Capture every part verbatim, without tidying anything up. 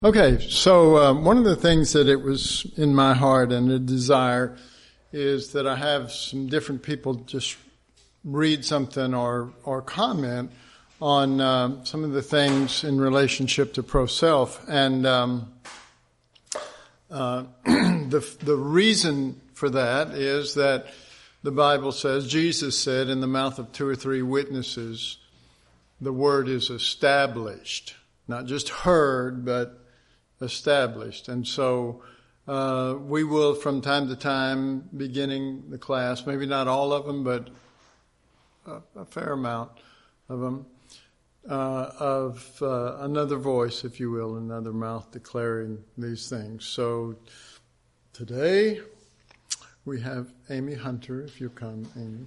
Okay, so um, one of the things that it was in my heart and a desire is that I have some different people just read something or or comment on um, some of the things in relationship to pro-self. And um, uh, the the reason for that is that the Bible says, Jesus said, in the mouth of two or three witnesses, the word is established. Not just heard, but established. And so uh, we will from time to time, beginning the class, maybe not all of them, but a, a fair amount of them, uh, of uh, another voice, if you will, another mouth declaring these things. So today we have Amy Hunter, if you come, Amy.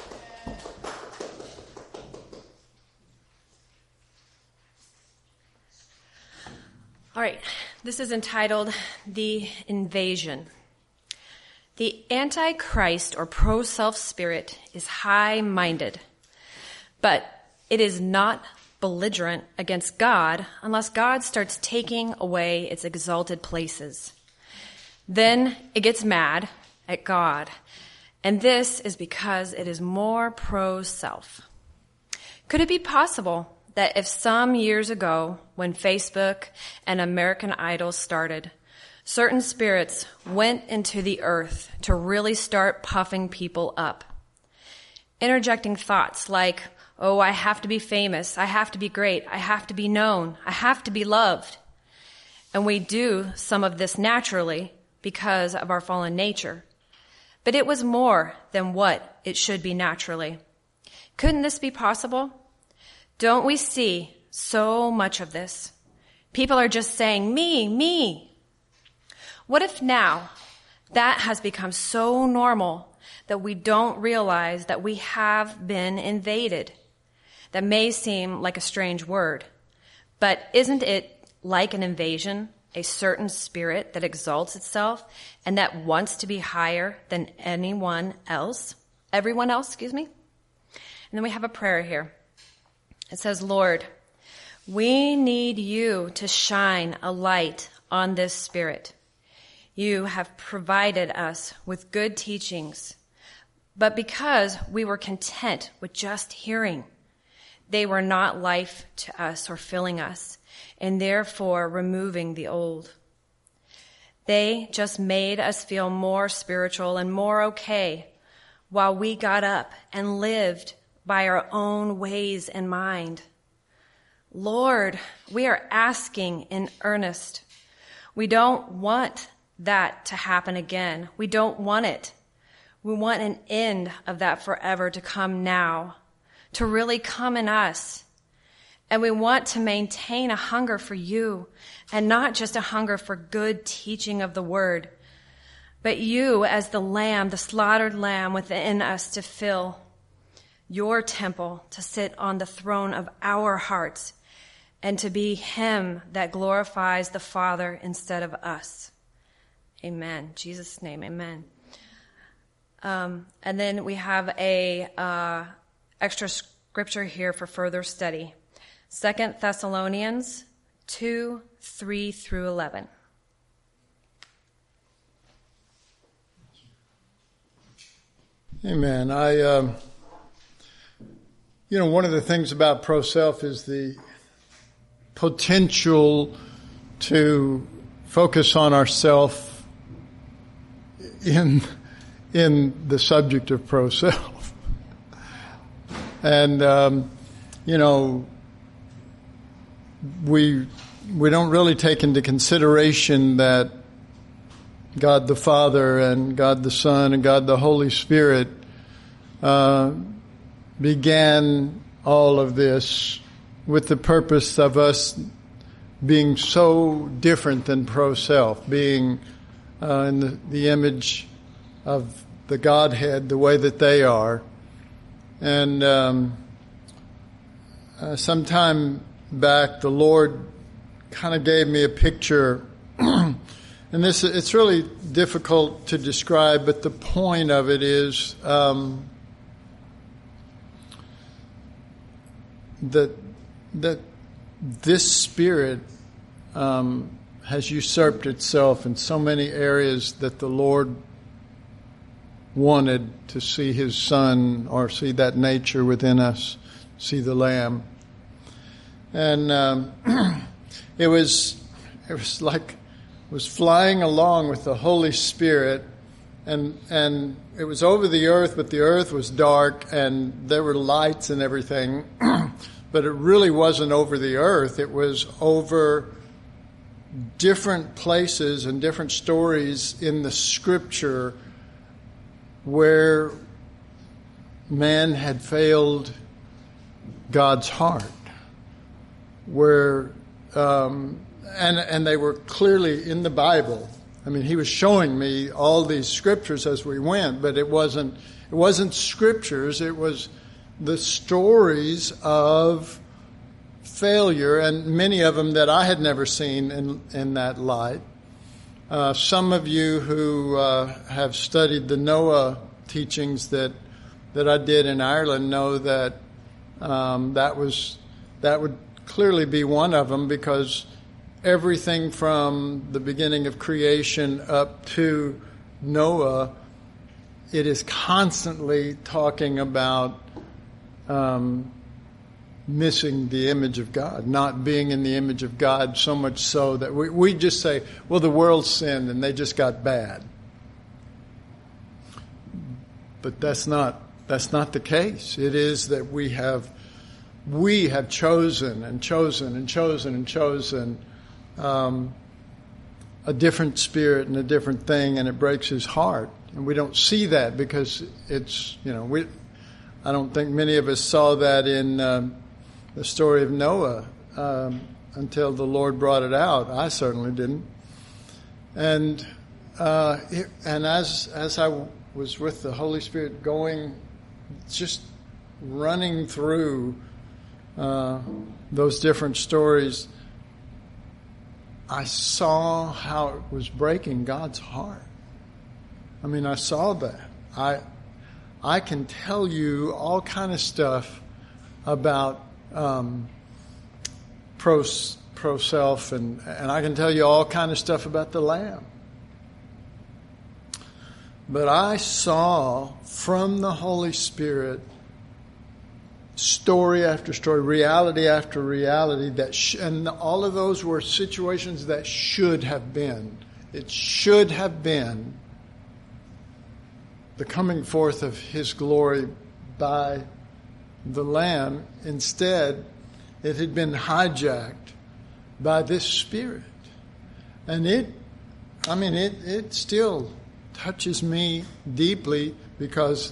All right, this is entitled The Invasion. The Antichrist or pro-self spirit is high-minded, but it is not belligerent against God unless God starts taking away its exalted places. Then it gets mad at God, and this is because it is more pro-self. Could it be possible that if some years ago, when Facebook and American Idol started, certain spirits went into the earth to really start puffing people up, interjecting thoughts like, oh, I have to be famous, I have to be great, I have to be known, I have to be loved. And we do some of this naturally because of our fallen nature. But it was more than what it should be naturally. Couldn't this be possible? Don't we see so much of this? People are just saying, me, me. What if now that has become so normal that we don't realize that we have been invaded? That may seem like a strange word, but isn't it like an invasion, a certain spirit that exalts itself and that wants to be higher than anyone else? Everyone else, excuse me? And then we have a prayer here. It says, Lord, we need you to shine a light on this spirit. You have provided us with good teachings, but because we were content with just hearing, they were not life to us or filling us, and therefore removing the old. They just made us feel more spiritual and more okay while we got up and lived by our own ways and mind. Lord, we are asking in earnest. We don't want that to happen again. We don't want it. We want an end of that forever to come now, to really come in us. And we want to maintain a hunger for you, and not just a hunger for good teaching of the word, but you as the lamb, the slaughtered lamb within us to fill your temple, to sit on the throne of our hearts, and to be him that glorifies the Father instead of us. Amen. In Jesus' name, amen. Um, and then we have a uh, extra scripture here for further study. Second Thessalonians two, three through eleven. Amen. I... Um You know, one of the things about pro-self is the potential to focus on ourself in in the subject of pro-self. And, um, you know, we we don't really take into consideration that God the Father and God the Son and God the Holy Spirit uh began all of this with the purpose of us being so different than pro-self, being uh, in the, the image of the Godhead the way that they are. And um, uh, sometime back, the Lord kind of gave me a picture, and this it's really difficult to describe, but the point of it is Um, that that this spirit um, has usurped itself in so many areas that the Lord wanted to see his Son, or see that nature within us, see the Lamb. And um, it was it was like was flying along with the Holy Spirit, and and it was over the earth, but the earth was dark, and there were lights and everything. But it really wasn't over the earth. It was over different places and different stories in the Scripture where man had failed God's heart, where um, and and they were clearly in the Bible. I mean, he was showing me all these scriptures as we went, but it wasn't it wasn't scriptures. It was the stories of failure, and many of them that I had never seen in in that light. Uh, some of you who uh, have studied the Noah teachings that that I did in Ireland know that um, that was that would clearly be one of them, because everything from the beginning of creation up to Noah, it is constantly talking about um, missing the image of God, not being in the image of God, so much so that we, we just say, well, the world sinned and they just got bad. But that's not that's not the case. It is that we have we have chosen and chosen and chosen and chosen um, a different spirit and a different thing, and it breaks his heart. And we don't see that because it's, you know, we. I don't think many of us saw that in um, the story of Noah um, until the Lord brought it out. I certainly didn't. And uh, it, and as as I was with the Holy Spirit going, just running through uh, those different stories, I saw how it was breaking God's heart. I mean, I saw that. I I can tell you all kind of stuff about um, pro pro self, and and I can tell you all kind of stuff about the Lamb. But I saw from the Holy Spirit story after story, reality after reality, that sh- and all of those were situations that should have been. It should have been the coming forth of his glory by the Lamb. Instead, it had been hijacked by this Spirit. And it, I mean, it, it still touches me deeply, because,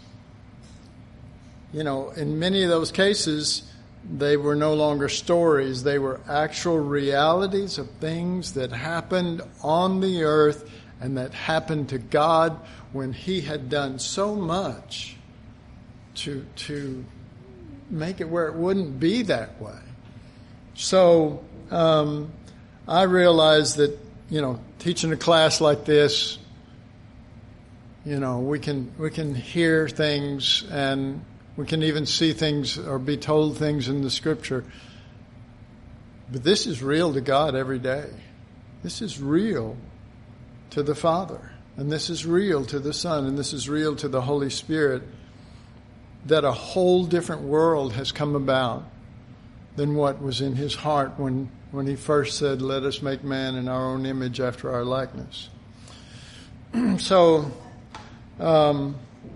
you know, in many of those cases, they were no longer stories. They were actual realities of things that happened on the earth and that happened to God when he had done so much to to make it where it wouldn't be that way. So um, I realized that, you know, teaching a class like this, you know, we can we can hear things, and we can even see things or be told things in the Scripture. But this is real to God every day. This is real to the Father. And this is real to the Son. And this is real to the Holy Spirit. That a whole different world has come about than what was in his heart when, when he first said, let us make man in our own image after our likeness. so, um,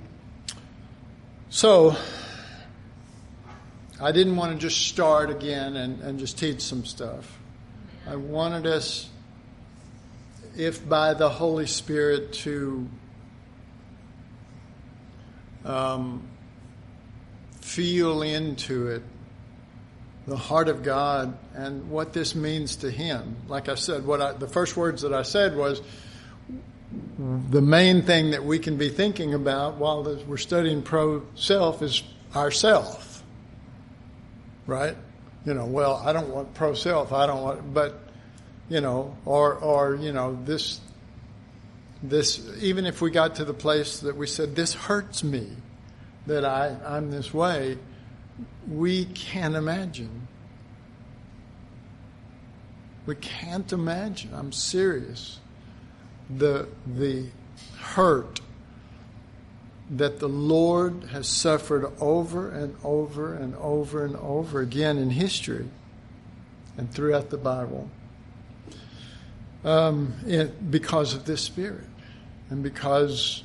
so, I didn't want to just start again and, and just teach some stuff. I wanted us, if by the Holy Spirit, to um, feel into it the heart of God and what this means to him. Like I said, what I, the first words that I said was, the main thing that we can be thinking about while we're studying pro-self is ourself, right? You know, well, I don't want pro-self, I don't want, but, you know, or, or, you know, this, this, even if we got to the place that we said, this hurts me, that I, I'm this way, we can't imagine. We can't imagine. I'm serious. The, the hurt that the Lord has suffered over and over and over and over again in history and throughout the Bible um, it, because of this Spirit and because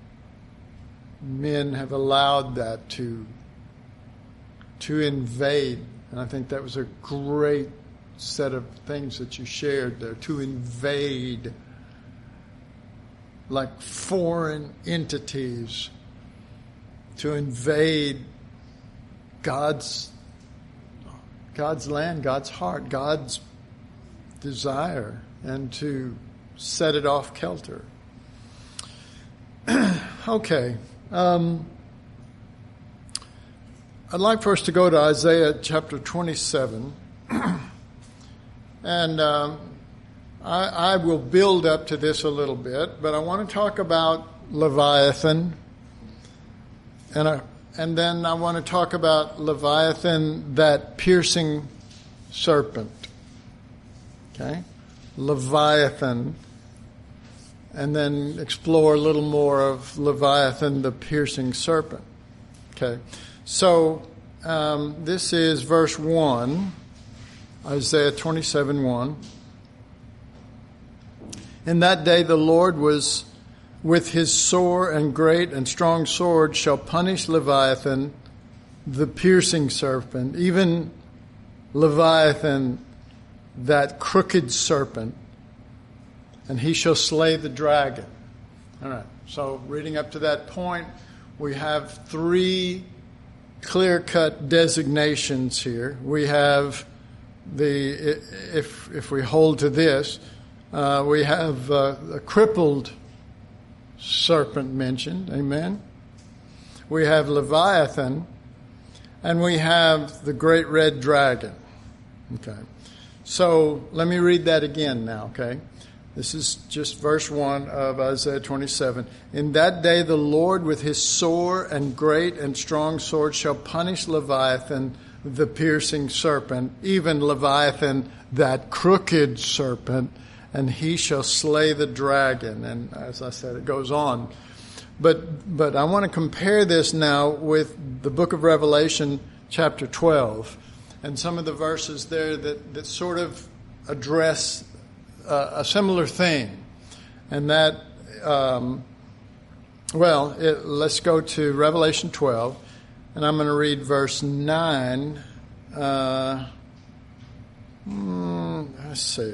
men have allowed that to to invade. And I think that was a great set of things that you shared there, to invade like foreign entities, to invade God's God's land, God's heart, God's desire, and to set it off kilter. Okay. Um, I'd like for us to go to Isaiah chapter twenty-seven. And um, I, I will build up to this a little bit, but I want to talk about Leviathan. And, I, and then I want to talk about Leviathan, that piercing serpent. Okay? Leviathan. And then explore a little more of Leviathan, the piercing serpent. Okay? So, um, this is verse one, Isaiah twenty-seven one. In that day the Lord was with his sore and great and strong sword shall punish Leviathan, the piercing serpent, even Leviathan, that crooked serpent, and he shall slay the dragon. All right. So reading up to that point, we have three clear-cut designations here. We have the, if if we hold to this, uh, we have uh, a crippled serpent mentioned. Amen. We have Leviathan, and we have the great red dragon. Okay. So let me read that again now, okay? This is just verse one of Isaiah twenty-seven. In that day the Lord with his sore and great and strong sword shall punish Leviathan, the piercing serpent, even Leviathan, that crooked serpent, and he shall slay the dragon. And as I said, it goes on. But but I want to compare this now with the book of Revelation, chapter twelve, and some of the verses there that, that sort of address uh, a similar thing. And that, um, well, it, let's go to Revelation twelve, and I'm going to read verse nine. Uh, mm, let's see.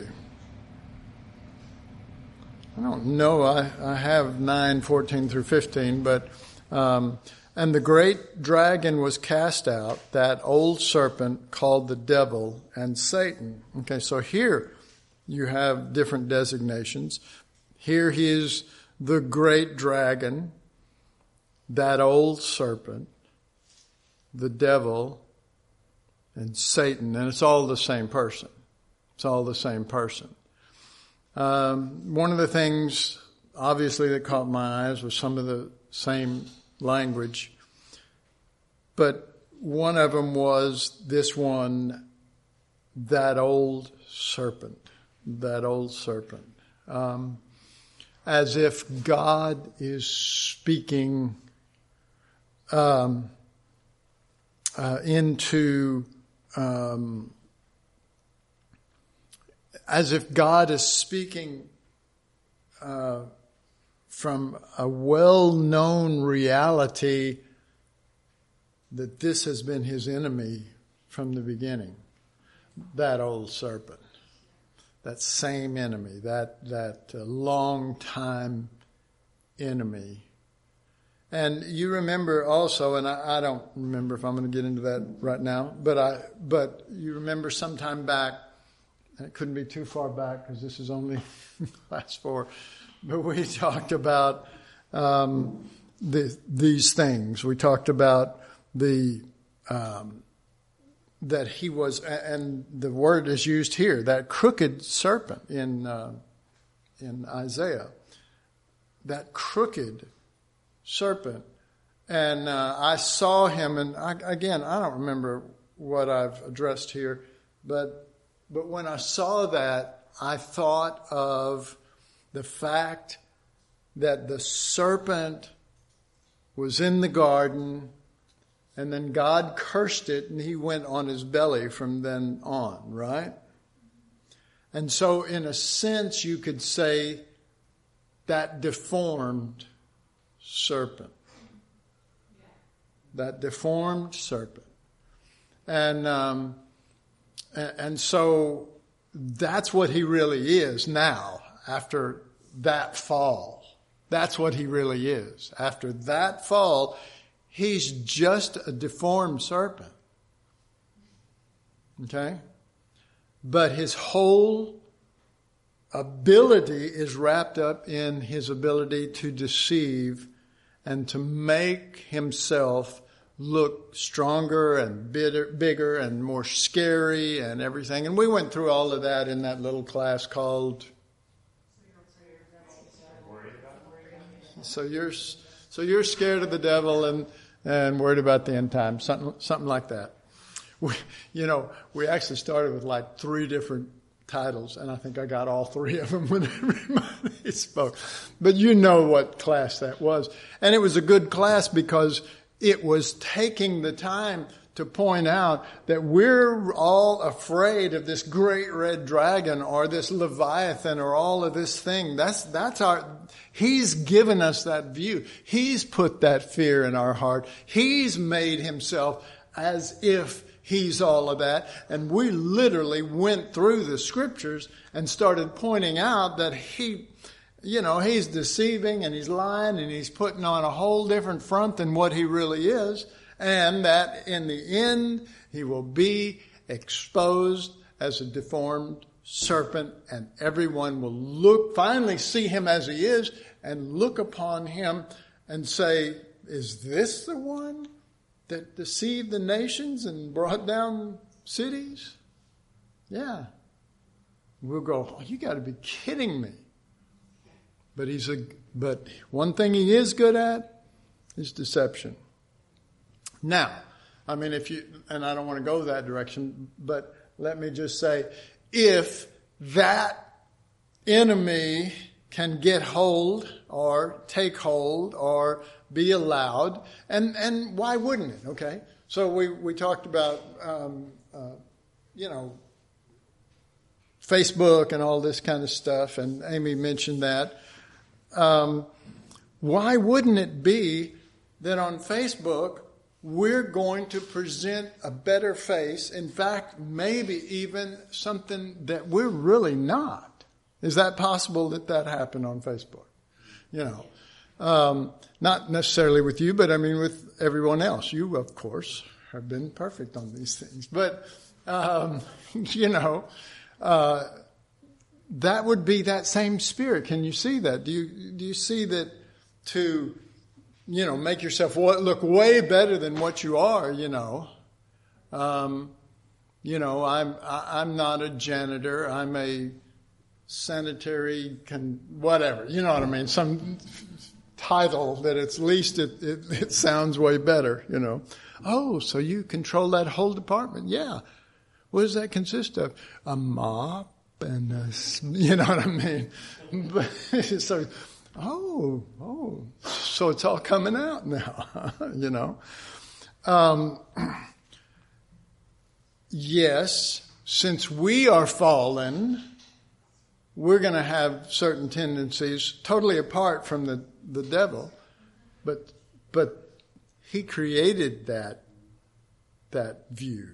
I don't know. I, I have nine, fourteen through fifteen, but um, and the great dragon was cast out, that old serpent called the devil and Satan. Okay, so here you have different designations. Here he is the great dragon, that old serpent, the devil, and Satan, and it's all the same person. It's all the same person. Um, one of the things, obviously, that caught my eyes was some of the same language. But one of them was this one, that old serpent, that old serpent. Um, as if God is speaking um, uh, into... Um, as if God is speaking uh, from a well-known reality that this has been his enemy from the beginning. That old serpent, that same enemy, that that uh, long-time enemy. And you remember also, and I, I don't remember if I'm going to get into that right now, but I but you remember sometime back. And it couldn't be too far back because this is only class four. But we talked about um, the, these things. We talked about the um, that he was, and the word is used here, that crooked serpent in uh, in Isaiah. That crooked serpent. And uh, I saw him, and I, again, I don't remember what I've addressed here, but but when I saw that, I thought of the fact that the serpent was in the garden, and then God cursed it, and he went on his belly from then on, right? And so in a sense, you could say that deformed serpent. That deformed serpent. And, um, and so that's what he really is now, after that fall. That's what he really is. After that fall, he's just a deformed serpent. Okay? But his whole ability is wrapped up in his ability to deceive and to make himself look stronger and bitter, bigger and more scary and everything. And we went through all of that in that little class called... So you're so you're scared of the devil and, and worried about the end time, something something like that. We, you know, we actually started with like three different titles, and I think I got all three of them when everybody spoke. But you know what class that was. And it was a good class because it was taking the time to point out that we're all afraid of this great red dragon or this Leviathan or all of this thing. That's, that's our, he's given us that view. He's put that fear in our heart. He's made himself as if he's all of that. And we literally went through the scriptures and started pointing out that he, you know, he's deceiving and he's lying and he's putting on a whole different front than what he really is. And that in the end, he will be exposed as a deformed serpent, and everyone will look, finally see him as he is, and look upon him and say, is this the one that deceived the nations and brought down cities? Yeah. We'll go, oh, you got to be kidding me. But he's a, but one thing he is good at is deception. Now, I mean, if you, and I don't want to go that direction, but let me just say, if that enemy can get hold or take hold or be allowed, and, and why wouldn't it? Okay. So we, we talked about, um, uh, you know, Facebook and all this kind of stuff, and Amy mentioned that. Um, why wouldn't it be that on Facebook, we're going to present a better face. In fact, maybe even something that we're really not. Is that possible that that happened on Facebook? You know, um, not necessarily with you, but I mean with everyone else. You, of course, have been perfect on these things. But, um, you know, uh, that would be that same spirit. Can you see that? Do you, do you see that to... you know, make yourself look way better than what you are, you know. Um, you know, I'm, I'm not a janitor. I'm a sanitary, con- whatever, you know what I mean? Some title that at least it, it, it sounds way better, you know. Oh, so you control that whole department? Yeah. What does that consist of? A mop and a, you know what I mean? But, so, Oh, oh, so it's all coming out now, you know. Um, yes, since we are fallen, we're going to have certain tendencies totally apart from the, the devil, but but he created that that view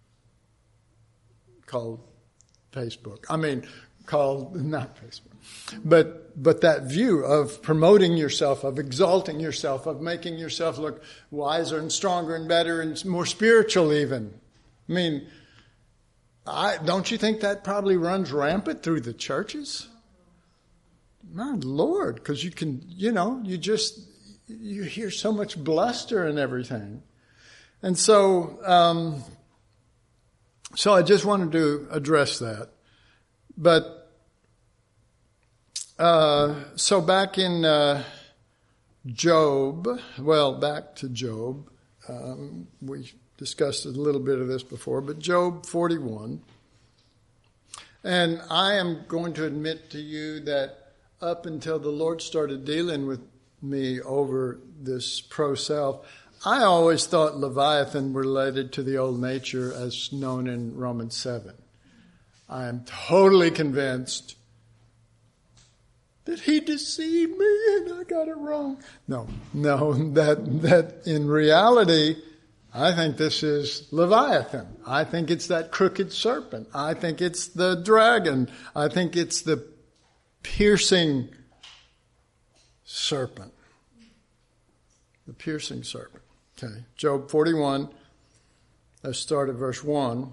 called Facebook. I mean, called not Facebook. But but that view of promoting yourself, of exalting yourself, of making yourself look wiser and stronger and better and more spiritual even. I mean, I don't you think that probably runs rampant through the churches? My Lord, because you can, you know, you just, you hear so much bluster and everything. And so, um, so I just wanted to address that. But Uh, so back in uh, Job, well, back to Job, um, we discussed a little bit of this before, but Job forty-one, And I am going to admit to you that up until the Lord started dealing with me over this pro-self, I always thought Leviathan related to the old nature as known in Romans seven. I am totally convinced that he deceived me and I got it wrong. No, no, that that in reality, I think this is Leviathan. I think it's that crooked serpent. I think it's the dragon. I think it's the piercing serpent. The piercing serpent. Okay, Job forty-one, let's start at verse one.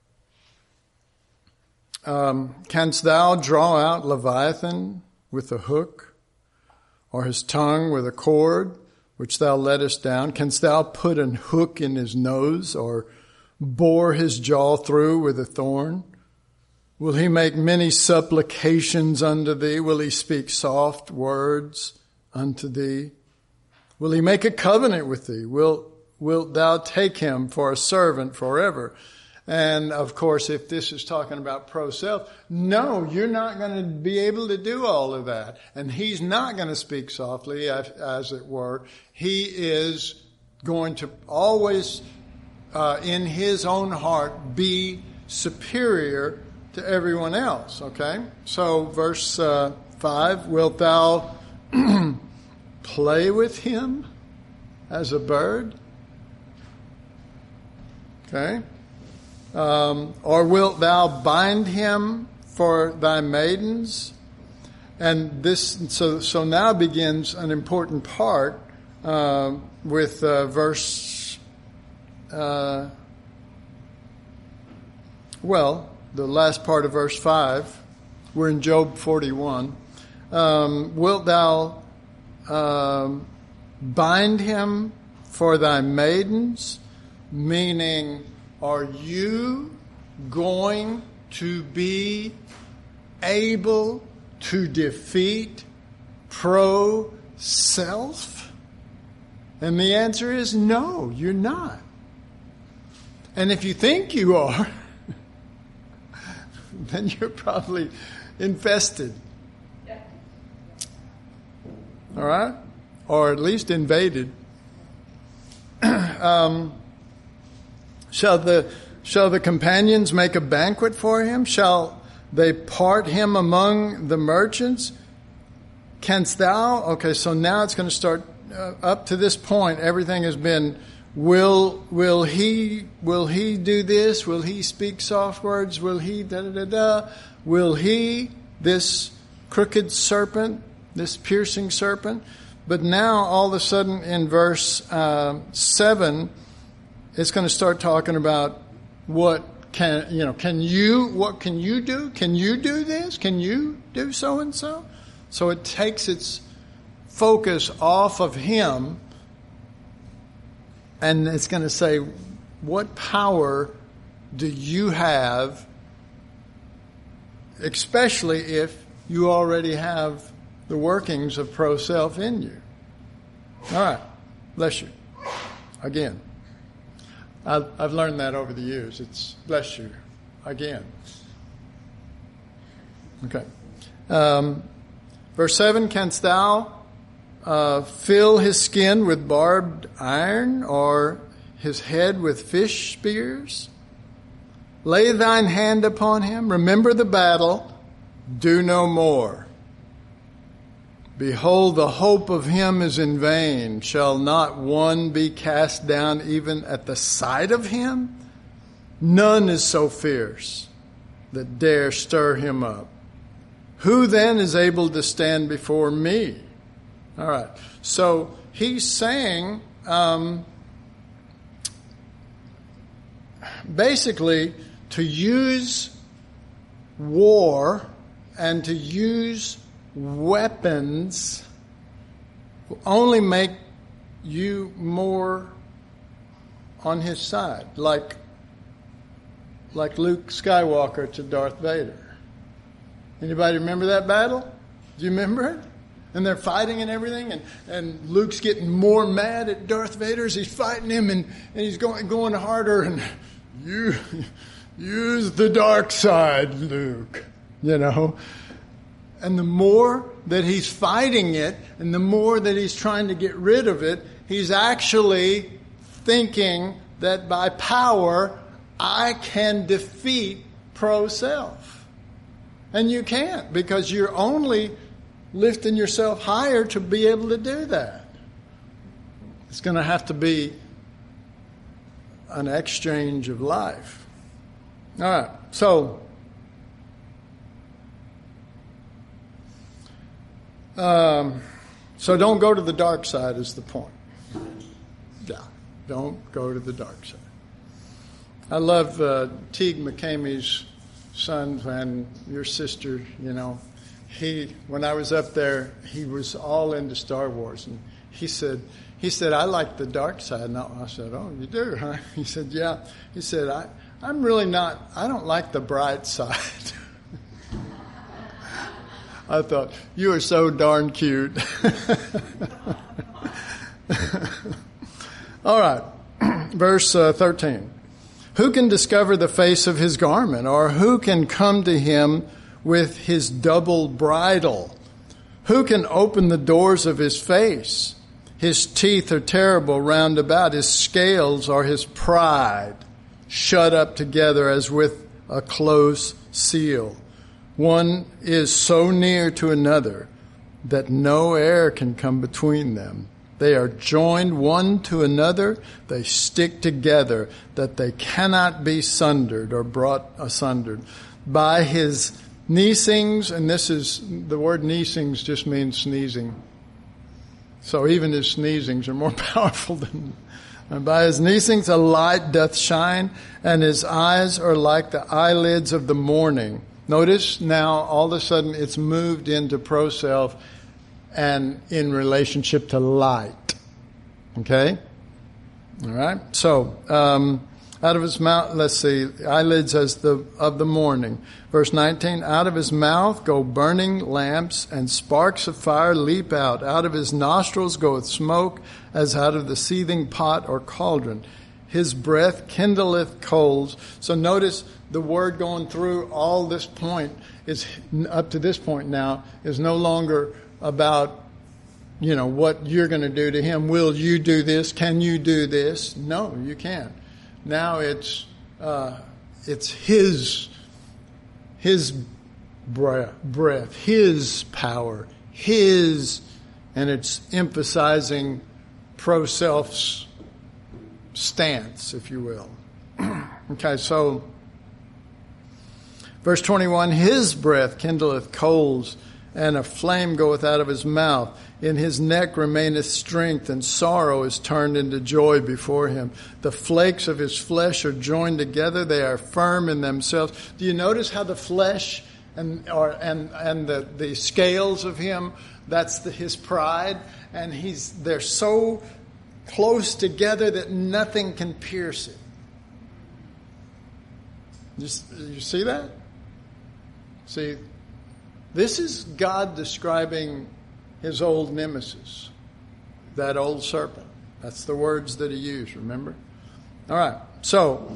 Um, Canst thou draw out Leviathan with a hook, or his tongue with a cord, which thou lettest down? Canst thou put an hook in his nose, or bore his jaw through with a thorn? Will he make many supplications unto thee? Will he speak soft words unto thee? Will he make a covenant with thee? Will, wilt thou take him for a servant forever? And of course, if this is talking about pro-self, no, you're not going to be able to do all of that. And he's not going to speak softly, as, as it were. He is going to always, uh, in his own heart, be superior to everyone else. Okay? So, verse uh, five, wilt thou play with him as a bird? Okay? Um, or wilt thou bind him for thy maidens? And this, so so now begins an important part uh, with uh, verse. Uh, well, the last part of verse five. We're in Job forty-one. Um, wilt thou um, bind him for thy maidens? Meaning, are you going to be able to defeat pro-self? And the answer is no, you're not. And if you think you are, then you're probably infested. All right? Or at least invaded. um... Shall the shall the companions make a banquet for him? Shall they part him among the merchants? Canst thou? Okay, so now it's going to start. Uh, up to this point, everything has been. Will will he will he do this? Will he speak soft words? Will he da da da da? Will he this crooked serpent, this piercing serpent? But now all of a sudden in verse uh, seven. It's going to start talking about what can, you know, can you, what can you do? Can you do this? Can you do so and so? So it takes its focus off of him and it's going to say, what power do you have, especially if you already have the workings of pro-self in you? All right. Bless you. Again. I've learned that over the years. It's bless you again. Okay. Um, verse seven, canst thou uh, fill his skin with barbed iron or his head with fish spears? Lay thine hand upon him. Remember the battle. Do no more. Behold, the hope of him is in vain. Shall not one be cast down even at the sight of him? None is so fierce that dare stir him up. Who then is able to stand before me? All right. So he's saying, um, basically, to use war and to use weapons will only make you more on his side, like like Luke Skywalker to Darth Vader. Anybody remember that battle? Do you remember it? And they're fighting and everything, and, and Luke's getting more mad at Darth Vader as he's fighting him, and, and he's going going harder, and you use the dark side, Luke, you know. And the more that he's fighting it and the more that he's trying to get rid of it, he's actually thinking that by power, I can defeat pro-self. And you can't, because you're only lifting yourself higher to be able to do that. It's going to have to be an exchange of life. All right, so um, so don't go to the dark side is the point. Yeah, don't go to the dark side. I love uh, Teague McCamey's son and your sister, you know. He, when I was up there, he was all into Star Wars, and he said, he said, I like the dark side. And I said, oh, you do, huh? He said, yeah. He said, I, I'm really not, I don't like the bright side. I thought, you are so darn cute. All right, verse uh, thirteen. Who can discover the face of his garment, or who can come to him with his double bridle? Who can open the doors of his face? His teeth are terrible round about. His scales are his pride, shut up together as with a close seal. One is so near to another that no air can come between them. They are joined one to another. They stick together that they cannot be sundered or brought asunder. By his neesings, and this is, the word neesings just means sneezing. So even his sneezings are more powerful than, and by his neesings a light doth shine, and his eyes are like the eyelids of the morning. Notice now all of a sudden it's moved into pro-self and in relationship to light. Okay? All right? So, um, out of his mouth, let's see, eyelids as the of the morning. Verse nineteen, out of his mouth go burning lamps, and sparks of fire leap out. Out of his nostrils goeth smoke, as out of the seething pot or cauldron. His breath kindleth coals. So notice the word going through all this point is, up to this point now, is no longer about, you know, what you're going to do to him. Will you do this? Can you do this? No, you can't. Now it's uh, it's his his breath, breath, his power, his, and it's emphasizing pro-self's stance, if you will. Okay, so verse twenty-one, his breath kindleth coals, and a flame goeth out of his mouth. In his neck remaineth strength, and sorrow is turned into joy before him. The flakes of his flesh are joined together; they are firm in themselves. Do you notice how the flesh and or and and the, the scales of him? That's the, his pride, and he's they're so close together that nothing can pierce it. You, you see that? See, this is God describing his old nemesis, that old serpent. That's the words that he used, remember? All right, so,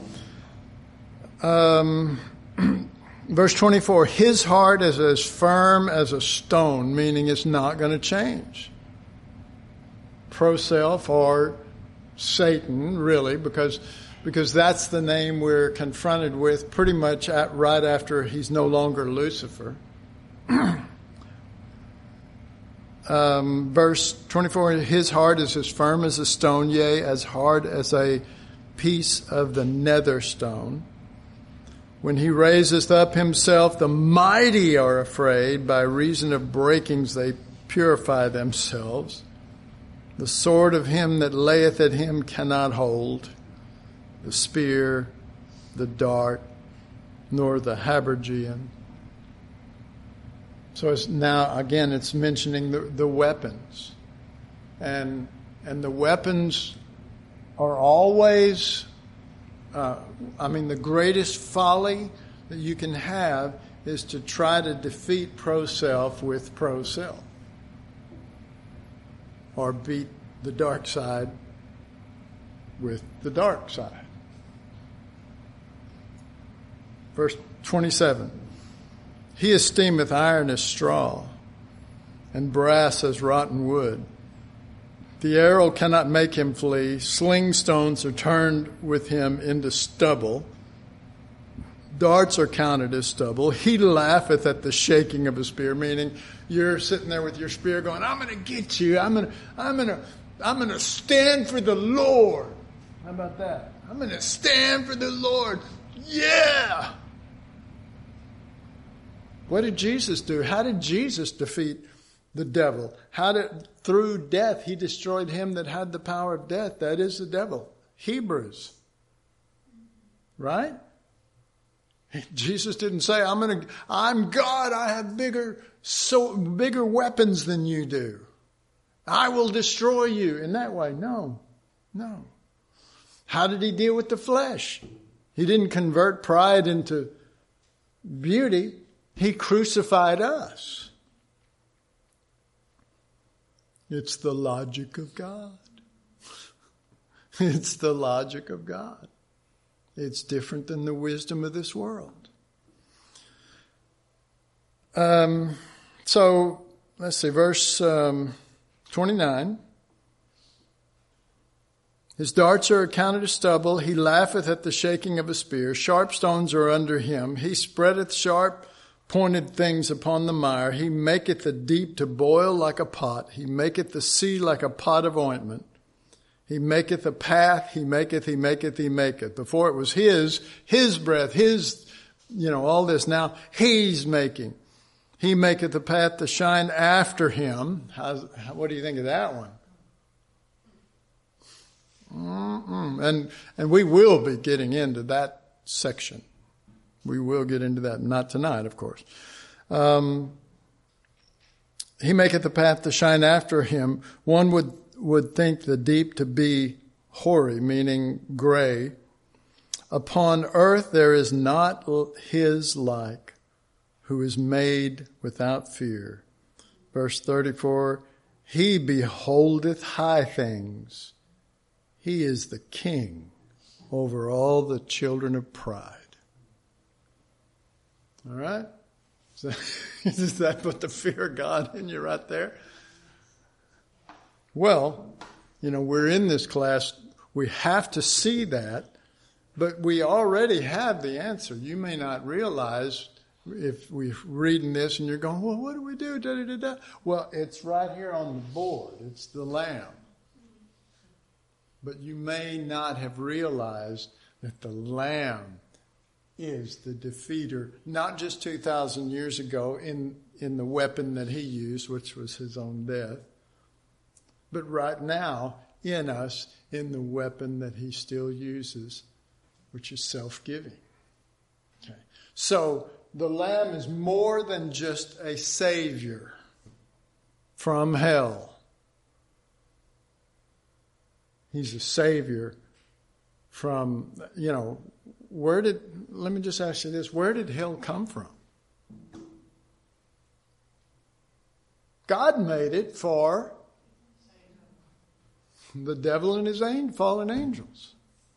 um, verse twenty-four, his heart is as firm as a stone, meaning it's not going to change. Pro-self, or Satan, really, because because that's the name we're confronted with pretty much at, right after he's no longer Lucifer. Um, verse twenty-four, his heart is as firm as a stone, yea, as hard as a piece of the nether stone. When he raiseth up himself, the mighty are afraid. By reason of breakings they purify themselves. The sword of him that layeth at him cannot hold. The spear, the dart, nor the habergeon. So it's now, again, it's mentioning the, the weapons. And and the weapons are always, uh, I mean, the greatest folly that you can have is to try to defeat pro-self with pro-self. Or beat the dark side with the dark side. Verse twenty-seven. He esteemeth iron as straw, and brass as rotten wood. The arrow cannot make him flee. Sling stones are turned with him into stubble. Darts are counted as stubble. He laugheth at the shaking of a spear, meaning you're sitting there with your spear going, I'm going to get you. I'm going to, I'm going to, I'm going to stand for the Lord. How about that? I'm going to stand for the Lord. Yeah. What did Jesus do? How did Jesus defeat the devil? How did, through death, he destroyed him that had the power of death. That is the devil. Hebrews. Right? Jesus didn't say, I'm gonna, I'm God, I have bigger, so bigger weapons than you do. I will destroy you in that way. No, no. How did he deal with the flesh? He didn't convert pride into beauty. He crucified us. It's the logic of God. It's the logic of God. It's different than the wisdom of this world. Um, so, let's see, verse um, twenty-nine. His darts are accounted as stubble. He laugheth at the shaking of a spear. Sharp stones are under him. He spreadeth sharp pointed things upon the mire. He maketh the deep to boil like a pot. He maketh the sea like a pot of ointment. He maketh a path. He maketh, he maketh, he maketh. Before it was his, his breath, his, you know, all this. Now he's making. He maketh a path to shine after him. How's, what do you think of that one? Mm-mm. And, and we will be getting into that section. We will get into that. Not tonight, of course. Um, he maketh the path to shine after him. One would, would think the deep to be hoary, meaning gray. Upon earth there is not his like, who is made without fear. Verse thirty-four, he beholdeth high things. He is the king over all the children of pride. All right? So, does that put the fear of God in you right there? Well, you know, we're in this class. We have to see that, but we already have the answer. You may not realize if we're reading this and you're going, well, what do we do? Da, da, da, da. Well, it's right here on the board. It's the Lamb. But you may not have realized that the Lamb is the defeater, not just two thousand years ago in, in the weapon that he used, which was his own death, but right now in us in the weapon that he still uses, which is self-giving. Okay. So the Lamb is more than just a savior from hell. He's a savior from, you know, where did, let me just ask you this, where did hell come from? God made it for the devil and his fallen angels.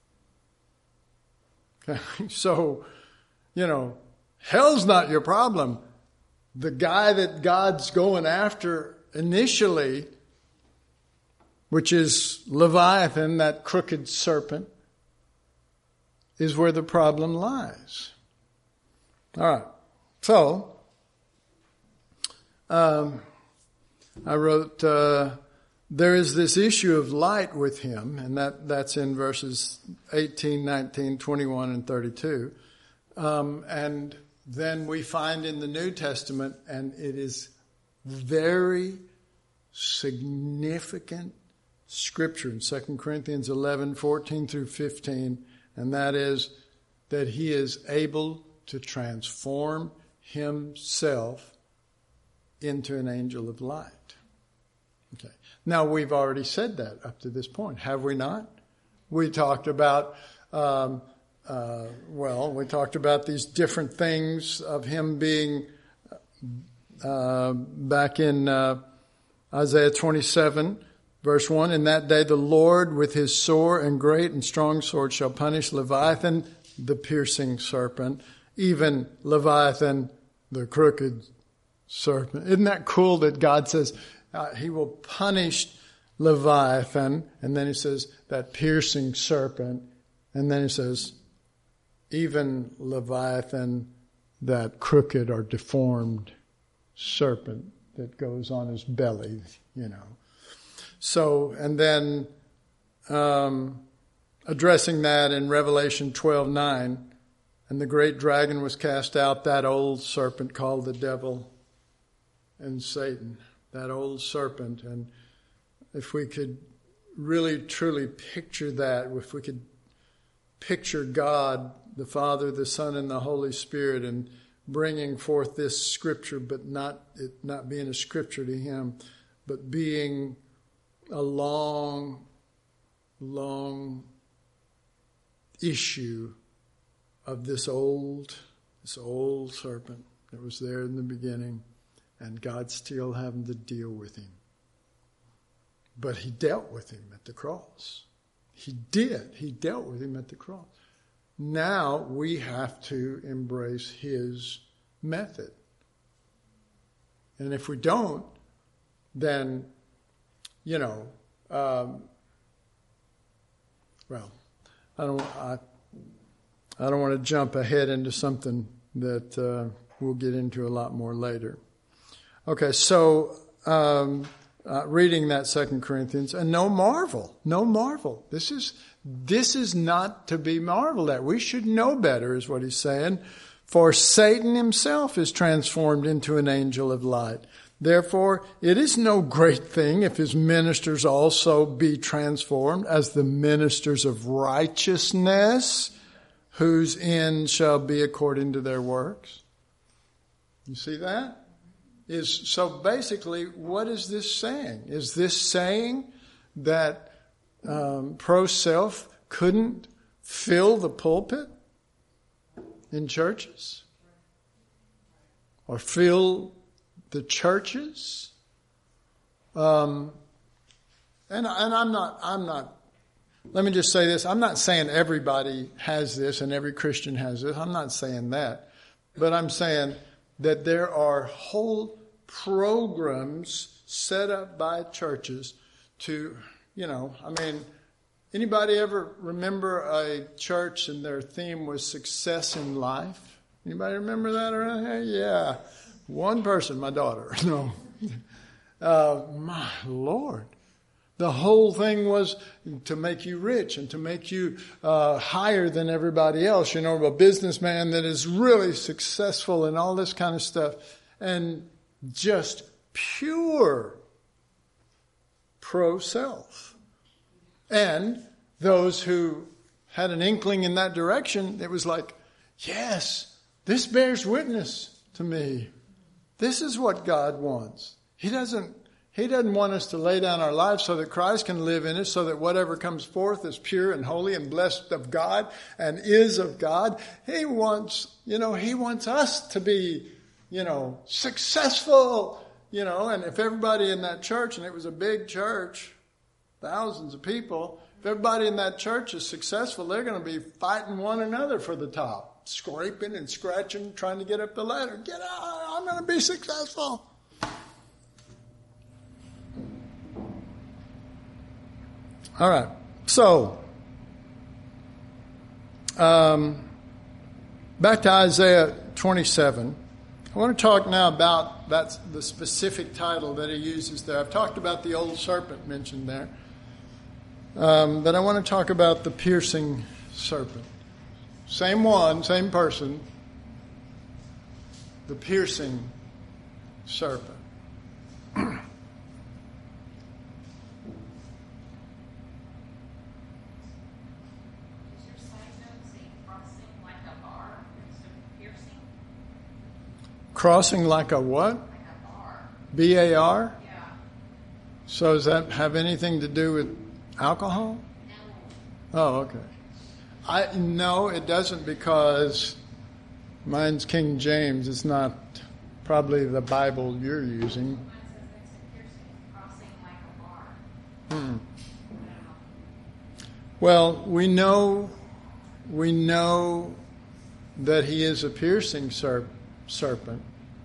Okay, so, you know, hell's not your problem. The guy that God's going after initially, which is Leviathan, that crooked serpent, is where the problem lies. All right. So, um, I wrote, uh, there is this issue of light with him, and that, that's in verses eighteen, nineteen, twenty-one, and thirty-two. Um, and then we find in the New Testament, and it is very significant scripture in Second Corinthians eleven, fourteen through fifteen, and that is that he is able to transform himself into an angel of light. Okay. Now, we've already said that up to this point, have we not? We talked about, um, uh, well, we talked about these different things of him being uh, back in uh, Isaiah twenty-seven, verse one, in that day the Lord with his sore and great and strong sword shall punish Leviathan, the piercing serpent, even Leviathan, the crooked serpent. Isn't that cool that God says uh, he will punish Leviathan, and then he says that piercing serpent, and then he says even Leviathan, that crooked or deformed serpent that goes on his belly, you know. So, and then um, addressing that in Revelation twelve nine, and the great dragon was cast out, that old serpent called the devil and Satan, that old serpent. And if we could really truly picture that, if we could picture God, the Father, the Son, and the Holy Spirit, and bringing forth this scripture, but not it not being a scripture to him, but being a long, long issue of this old, this old serpent that was there in the beginning, and God still having to deal with him. But he dealt with him at the cross. He did. He dealt with him at the cross. Now we have to embrace his method. And if we don't, then, you know, um, well, I don't, I, I don't want to jump ahead into something that uh, we'll get into a lot more later. Okay, so um, uh, reading that Second Corinthians, and no marvel, no marvel. This is this is not to be marveled at. We should know better, is what he's saying. For Satan himself is transformed into an angel of light. Therefore, it is no great thing if his ministers also be transformed as the ministers of righteousness, whose end shall be according to their works. You see that? Is so basically, what is this saying? Is this saying that um, pro-self couldn't fill the pulpit in churches? Or fill the churches? Um, and, and I'm not, I'm not, let me just say this. I'm not saying everybody has this and every Christian has this. I'm not saying that. But I'm saying that there are whole programs set up by churches to, you know, I mean, anybody ever remember a church and their theme was success in life? Anybody remember that around here? Yeah. One person, my daughter. No. Uh, my Lord. The whole thing was to make you rich and to make you uh, higher than everybody else. You know, a businessman that is really successful and all this kind of stuff. And just pure pro-self. And those who had an inkling in that direction, it was like, yes, this bears witness to me. This is what God wants. He doesn't He doesn't want us to lay down our lives so that Christ can live in us, so that whatever comes forth is pure and holy and blessed of God and is of God. He wants, you know, He wants us to be, you know, successful, you know, and if everybody in that church, and it was a big church, thousands of people, if everybody in that church is successful, they're going to be fighting one another for the top, scraping and scratching, trying to get up the ladder. Get out, I'm going to be successful. All right, so um, back to Isaiah twenty-seven. I want to talk now about that's the specific title that he uses there. I've talked about the old serpent mentioned there, um, but I want to talk about the piercing serpent. Same one, same person. The piercing serpent. Crossing like a what? Like a bar. B A R? Yeah. So does that have anything to do with alcohol? No. Oh, okay. I no, it doesn't, because mine's King James. It's not probably the Bible you're using. Crossing like a bar. Hmm. Well, we know we know that he is a piercing serp- serpent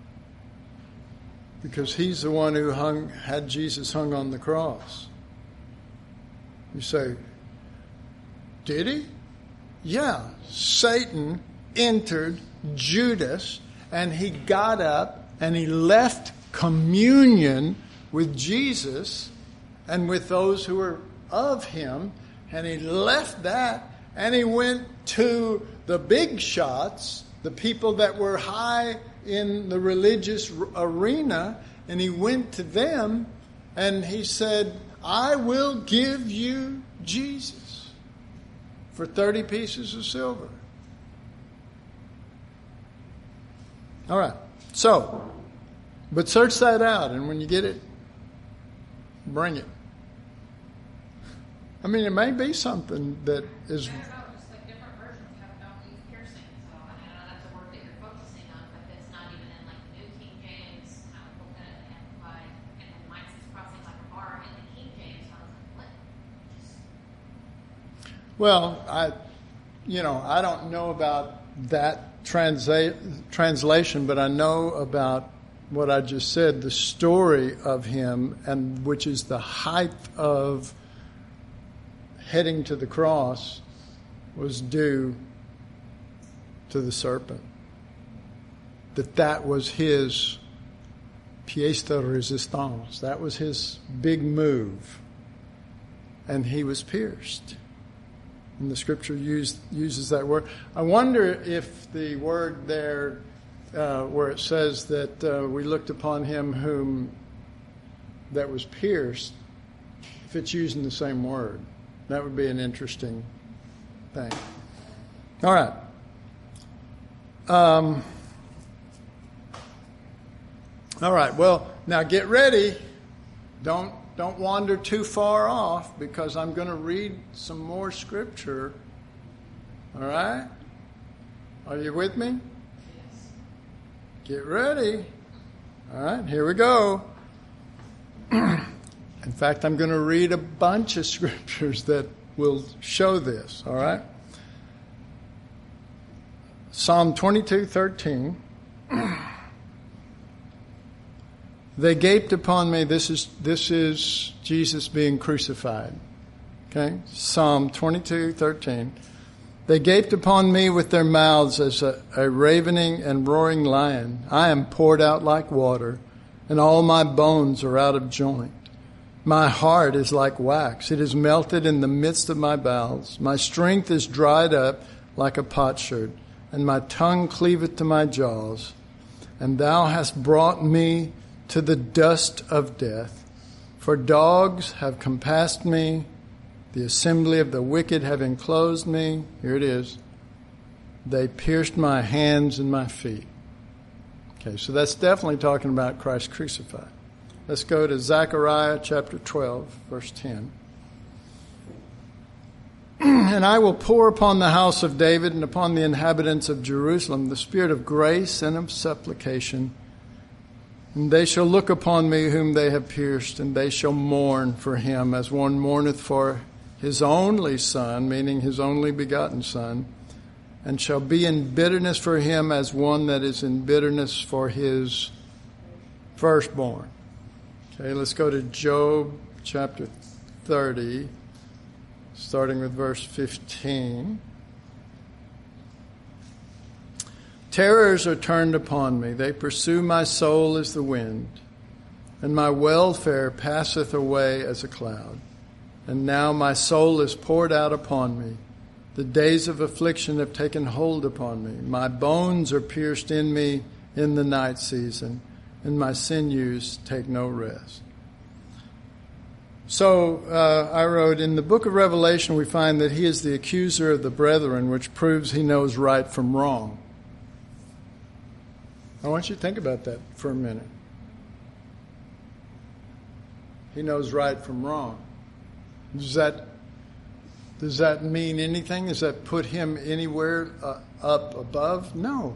because he's the one who hung, had Jesus hung on the cross. You say, did he? Yeah. Satan entered Judas and he got up and he left communion with Jesus and with those who were of him, and he left that and he went to the big shots, the people that were high in the religious arena, and he went to them and he said, I will give you Jesus for thirty pieces of silver. All right. So, but search that out, and when you get it, bring it. I mean, it may be something that is... I don't know, just like different versions have don't use piercing, so I mean, I know that's a word that you're focusing on, but it's not even in like the New King James, kind of look at it and Amplified, and then mine says crossing like a bar in the King James, so I was like, what? Just... Well, I, you know, I don't know about that transa- translation, but I know about what I just said, the story of him, and which is the height of heading to the cross, was due to the serpent. That that was his pièce de résistance. That was his big move. And he was pierced. And the scripture used, uses that word. I wonder if the word there, uh, where it says that uh, we looked upon him whom that was pierced, if it's using the same word. That would be an interesting thing. All right. Um, all right. Well, now get ready. Don't don't wander too far off, because I'm going to read some more scripture. All right? Are you with me? Yes. Get ready. All right. Here we go. In fact, I'm going to read a bunch of scriptures that will show this, all right? Psalm twenty-two thirteen. They gaped upon me. This is this is Jesus being crucified. Okay? Psalm twenty-two thirteen. They gaped upon me with their mouths as a, a ravening and roaring lion. I am poured out like water, and all my bones are out of joint. My heart is like wax. It is melted in the midst of my bowels. My strength is dried up like a potsherd, and my tongue cleaveth to my jaws. And thou hast brought me to the dust of death. For dogs have compassed me. The assembly of the wicked have enclosed me. Here it is. They pierced my hands and my feet. Okay, so that's definitely talking about Christ crucified. Let's go to Zechariah chapter twelve, verse ten. And I will pour upon the house of David and upon the inhabitants of Jerusalem the spirit of grace and of supplication. And they shall look upon me whom they have pierced, and they shall mourn for him as one mourneth for his only son, meaning his only begotten son, and shall be in bitterness for him as one that is in bitterness for his firstborn. Okay, let's go to Job chapter thirty, starting with verse fifteen. Terrors are turned upon me. They pursue my soul as the wind, and my welfare passeth away as a cloud. And now my soul is poured out upon me. The days of affliction have taken hold upon me. My bones are pierced in me in the night season, and my sinews take no rest. So uh, I wrote, in the book of Revelation we find that he is the accuser of the brethren, which proves he knows right from wrong. I want you to think about that for a minute. He knows right from wrong. Does that, does that mean anything? Does that put him anywhere uh, up above? No.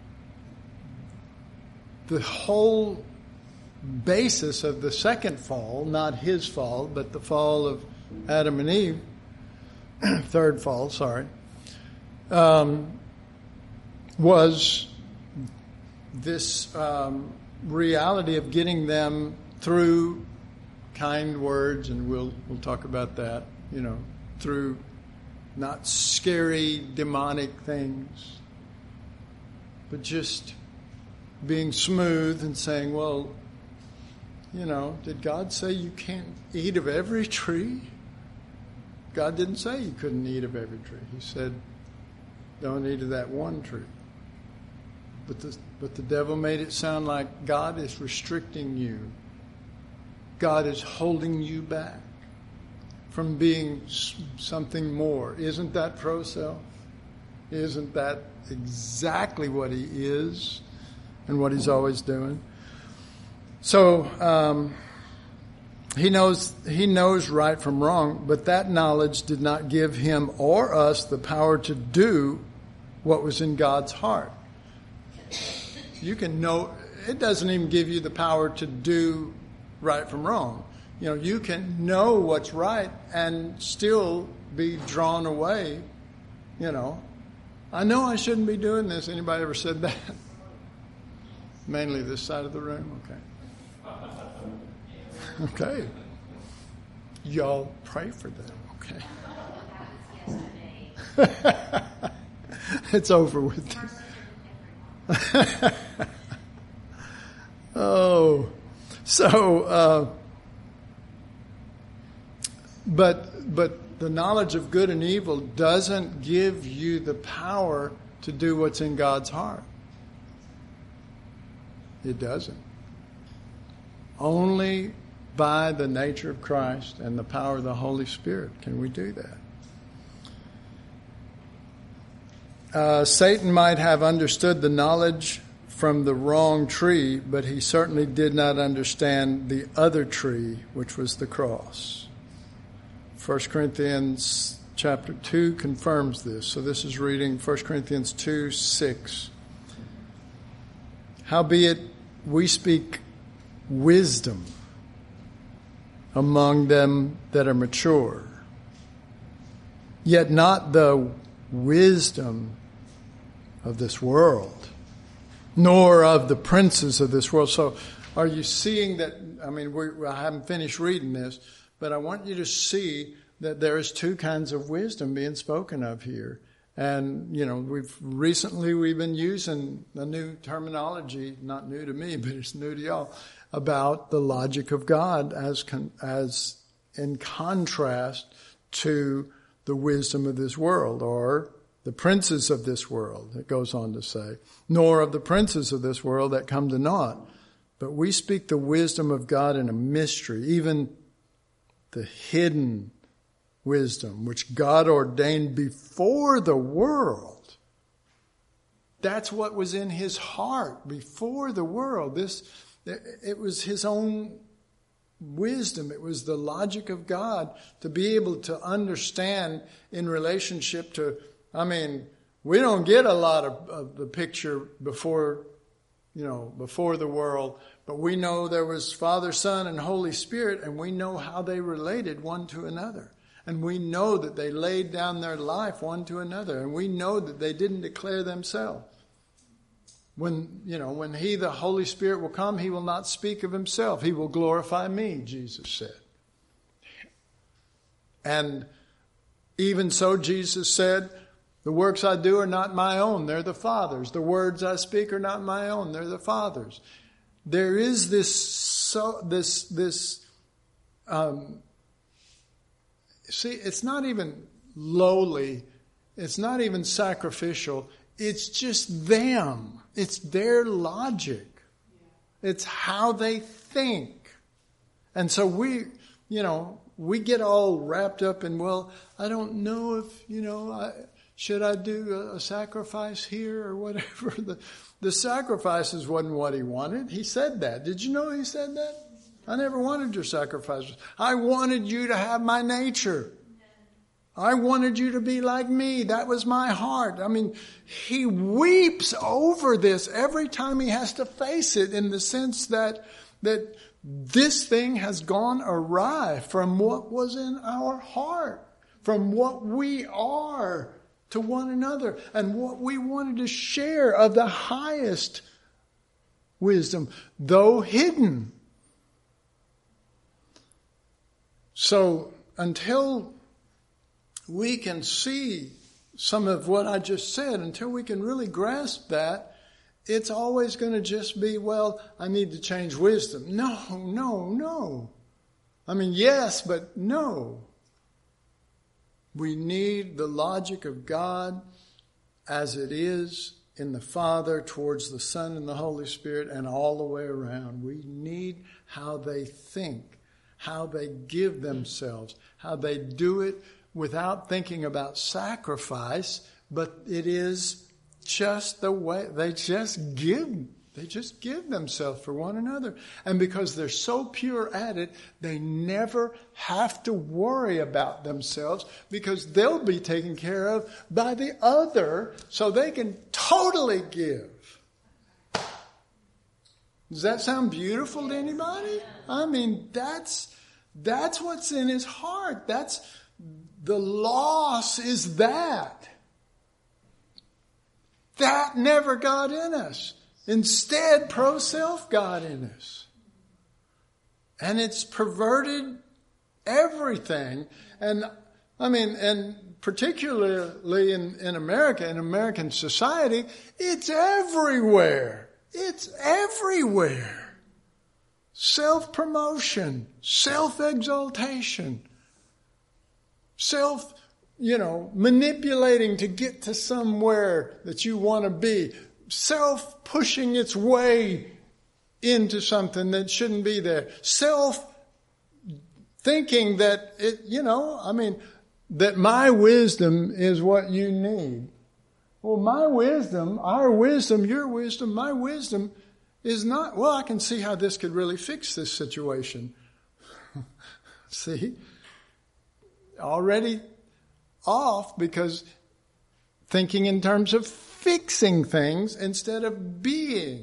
The whole basis of the second fall, not his fall, but the fall of Adam and Eve, third fall, sorry, um, was this um, reality of getting them through kind words, and we'll we'll talk about that, you know, through not scary, demonic things, but just being smooth and saying, well, you know, did God say you can't eat of every tree? God didn't say you couldn't eat of every tree. He said, don't eat of that one tree. But the, but the devil made it sound like God is restricting you. God is holding you back from being something more. Isn't that pro-self? Isn't that exactly what he is and what he's always doing? So um, he knows he knows right from wrong, but that knowledge did not give him or us the power to do what was in God's heart. You can know, it doesn't even give you the power to do right from wrong. You know, you can know what's right and still be drawn away. You know, I know I shouldn't be doing this. Anybody ever said that? Mainly this side of the room? Okay. Okay. Y'all pray for them, okay? It's over with. Oh, so, uh, but but the knowledge of good and evil doesn't give you the power to do what's in God's heart. It doesn't. Only by the nature of Christ and the power of the Holy Spirit can we do that. Uh, Satan might have understood the knowledge from the wrong tree, but he certainly did not understand the other tree, which was the cross. First Corinthians chapter two confirms this. So this is reading First Corinthians two, six. Howbeit we speak wisdom among them that are mature, yet not the wisdom of this world, nor of the princes of this world. So are you seeing that? I mean, we, I haven't finished reading this, but I want you to see that there is two kinds of wisdom being spoken of here. And, you know, we've recently we've been using a new terminology, not new to me, but it's new to y'all, about the logic of God as con, as in contrast to the wisdom of this world, or the princes of this world, it goes on to say, nor of the princes of this world that come to naught. But we speak the wisdom of God in a mystery, even the hidden wisdom, which God ordained before the world. That's what was in his heart before the world. This, it was his own wisdom. It was the logic of God to be able to understand in relationship to, I mean, we don't get a lot of, of the picture before, you know, before the world, but we know there was Father, Son, and Holy Spirit, and we know how they related one to another. And we know that they laid down their life one to another, and we know that they didn't declare themselves. When, you know, when he, the Holy Spirit, will come, he will not speak of himself. He will glorify me, Jesus said. And even so, Jesus said, the works I do are not my own, they're the Father's. The words I speak are not my own, they're the Father's. There is this, so, this, this, um, see, it's not even lowly, it's not even sacrificial, it's just them. It's their logic. It's how they think. And so we, you know, we get all wrapped up in, well, I don't know if, you know, I, should I do a, a sacrifice here or whatever. The, the sacrifices wasn't what he wanted. He said that. Did you know he said that? I never wanted your sacrifices. I wanted you to have my nature. I wanted you to be like me. That was my heart. I mean, he weeps over this every time he has to face it, in the sense that that this thing has gone awry from what was in our heart, from what we are to one another and what we wanted to share of the highest wisdom, though hidden. So until we can see some of what I just said, until we can really grasp that, it's always going to just be, well, I need to change wisdom. No, no, no. I mean, yes, but no. We need the logic of God as it is in the Father towards the Son and the Holy Spirit and all the way around. We need how they think, how they give themselves, how they do it without thinking about sacrifice, but it is just the way they just give. They just give themselves for one another. And because they're so pure at it, they never have to worry about themselves because they'll be taken care of by the other so they can totally give. Does that sound beautiful to anybody? I mean, that's that's what's in his heart. That's the loss is that. That never got in us. Instead, pro-self got in us. And it's perverted everything. And I mean, and particularly in, in America, in American society, it's everywhere. It's everywhere. Self-promotion, self-exaltation, self, you know, manipulating to get to somewhere that you want to be. Self pushing its way into something that shouldn't be there. Self thinking that it, you know, I mean, that my wisdom is what you need. Well, my wisdom, our wisdom, your wisdom, my wisdom is not, well, I can see how this could really fix this situation. See? Already off because thinking in terms of fixing things instead of being.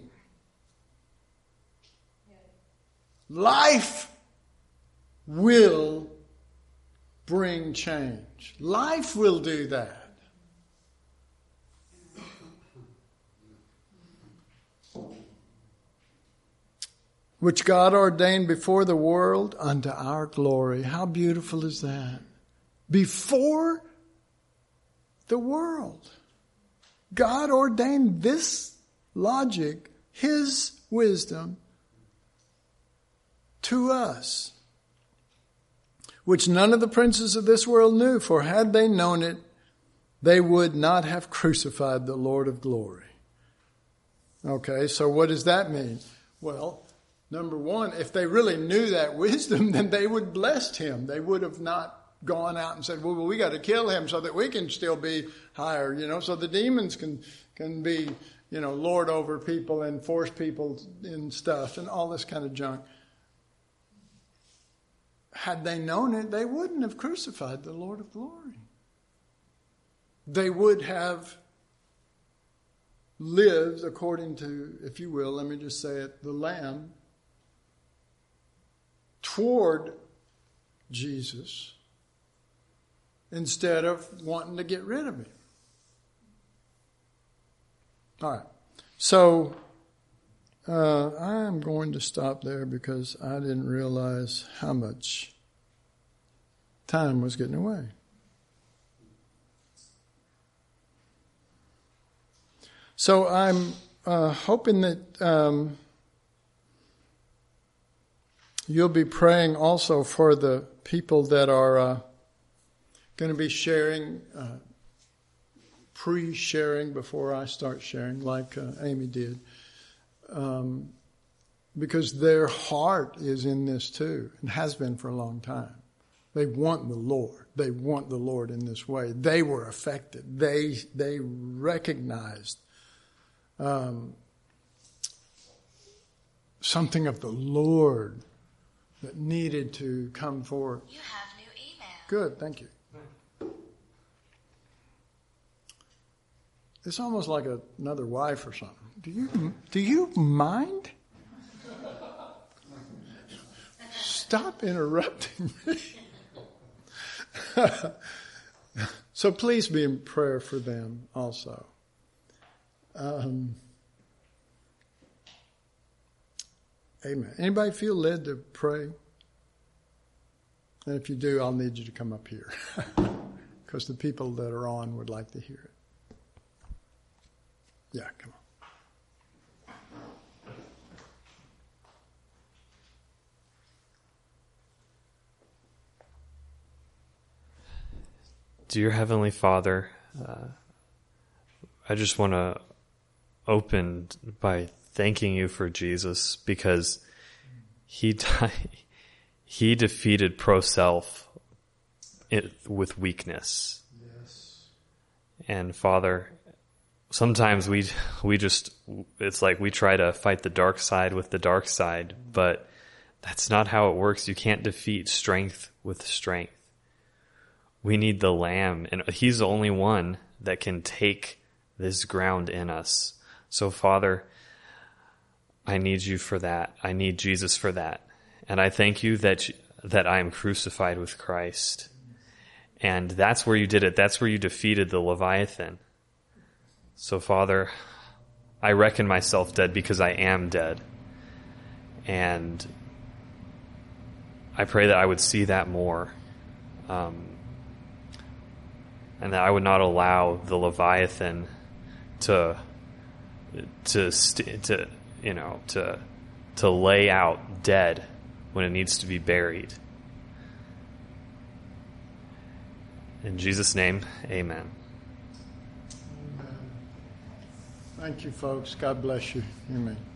Life will bring change. Life will do that. Which God ordained before the world unto our glory. How beautiful is that? Before the world. God ordained this logic, his wisdom, to us, which none of the princes of this world knew, for had they known it, they would not have crucified the Lord of glory. Okay, so what does that mean? Well, number one, if they really knew that wisdom, then they would bless him. They would have not gone out and said, well, well, we got to kill him so that we can still be higher, you know, so the demons can can be, you know, lord over people and force people in stuff and all this kind of junk. Had they known it, they wouldn't have crucified the Lord of glory. They would have lived according to, if you will, let me just say it, the Lamb toward Jesus, instead of wanting to get rid of him. All right. So uh, I'm going to stop there because I didn't realize how much time was getting away. So I'm uh, hoping that um, you'll be praying also for the people that are uh, going to be sharing, uh, pre-sharing before I start sharing, like uh, Amy did, um, because their heart is in this too, and has been for a long time. They want the Lord. They want the Lord in this way. They were affected. They they recognized um, something of the Lord that needed to come forth. You have new email. Good, thank you. It's almost like a, another wife or something. Do you do you mind? Stop interrupting me. So please be in prayer for them also. Um, amen. Anybody feel led to pray? And if you do, I'll need you to come up here because the people that are on would like to hear it. Yeah, come on. Dear Heavenly Father, uh, I just want to open by thanking you for Jesus, because he died, he defeated pro-self it, with weakness. Yes. And Father, sometimes we we just, it's like we try to fight the dark side with the dark side, but that's not how it works. You can't defeat strength with strength. We need the Lamb, and he's the only one that can take this ground in us. So, Father, I need you for that. I need Jesus for that. And I thank you that that I am crucified with Christ. And that's where you did it. That's where you defeated the Leviathan. So, Father, I reckon myself dead because I am dead. And I pray that I would see that more. Um, and that I would not allow the Leviathan to, to, st- to, you know, to, to lay out dead when it needs to be buried. In Jesus' name, amen. Amen. Thank you, folks. God bless you. Amen.